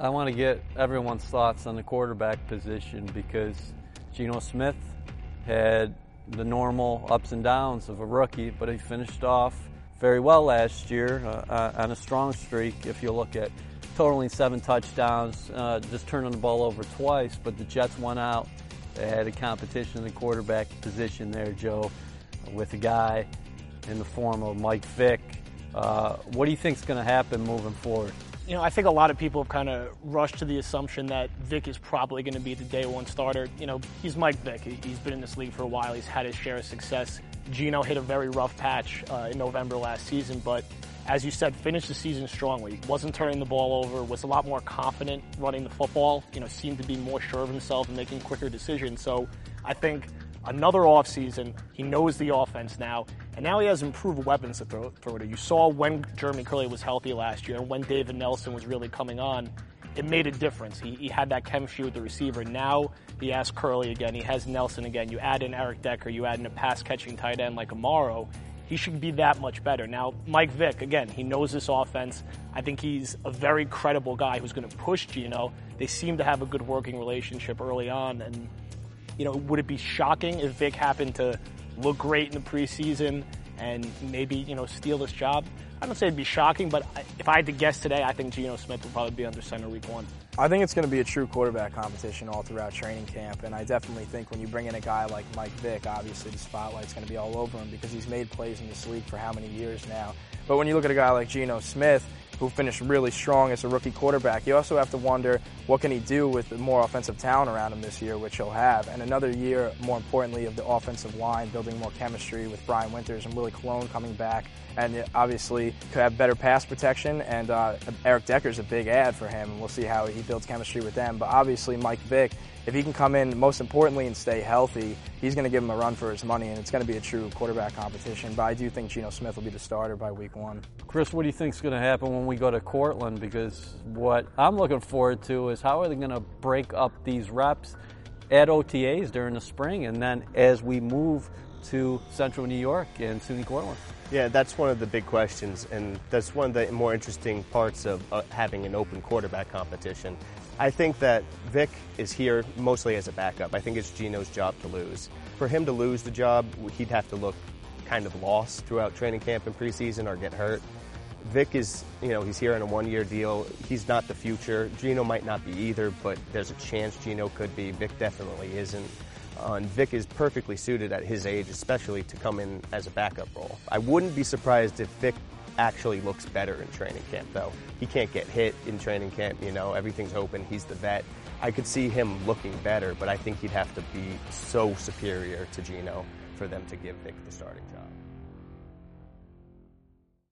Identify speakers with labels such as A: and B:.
A: I want to get everyone's thoughts on the quarterback position because Geno Smith had the normal ups and downs of a rookie, but he finished off very well last year on a strong streak. If you look at totaling 7 touchdowns, just turning the ball over twice, but the Jets won out. They had a competition in the quarterback position there, Joe, with a guy in the form of Mike Vick. What do you think is going to happen moving forward?
B: You know, I think a lot of people have kind of rushed to the assumption that Vick is probably going to be the day one starter. You know, he's Mike Vick. He's been in this league for a while. He's had his share of success. Geno hit a very rough patch in November last season, but as you said, finished the season strongly. Wasn't turning the ball over, was a lot more confident running the football, you know, seemed to be more sure of himself and making quicker decisions. So I think another offseason, he knows the offense now, and now he has improved weapons to throw to. You saw when Jeremy Curley was healthy last year and when David Nelson was really coming on, it made a difference. He had that chemistry with the receiver. Now he has Curley again, he has Nelson again. You add in Eric Decker, you add in a pass-catching tight end like Amaro, he should be that much better. Now, Mike Vick, again, he knows this offense. I think he's a very credible guy who's going to push Geno. They seem to have a good working relationship early on, and you know, would it be shocking if Vick happened to look great in the preseason and maybe, you know, steal this job? I don't say it'd be shocking, but if I had to guess today, I think Geno Smith will probably be under center week 1.
C: I think it's going to be a true quarterback competition all throughout training camp, and I definitely think when you bring in a guy like Mike Vick, obviously the spotlight's going to be all over him because he's made plays in this league for how many years now. But when you look at a guy like Geno Smith, who finished really strong as a rookie quarterback, you also have to wonder what can he do with the more offensive talent around him this year, which he'll have. And another year, more importantly, of the offensive line, building more chemistry with Brian Winters and Willie Colon coming back. And obviously could have better pass protection, and Eric Decker's a big add for him, and we'll see how he builds chemistry with them. But obviously Mike Vick, if he can come in, most importantly, and stay healthy, he's going to give him a run for his money, and it's going to be a true quarterback competition. But I do think Geno Smith will be the starter by week 1.
A: Chris, what do you think is going to happen when we go to Cortland? Because what I'm looking forward to is how are they going to break up these reps at OTAs during the spring, and then as we move to Central New York and SUNY Cortland?
D: Yeah, that's one of the big questions, and that's one of the more interesting parts of having an open quarterback competition. I think that Vick is here mostly as a backup. I think it's Geno's job to lose. For him to lose the job, he'd have to look kind of lost throughout training camp and preseason or get hurt. Vick is, you know, he's here on a 1-year deal. He's not the future. Geno might not be either, but there's a chance Geno could be. Vick definitely isn't. And Vick is perfectly suited at his age, especially to come in as a backup role. I wouldn't be surprised if Vick actually looks better in training camp, though. He can't get hit in training camp, you know, everything's open, he's the vet. I could see him looking better, but I think he'd have to be so superior to Geno for them to give Vick the starting job.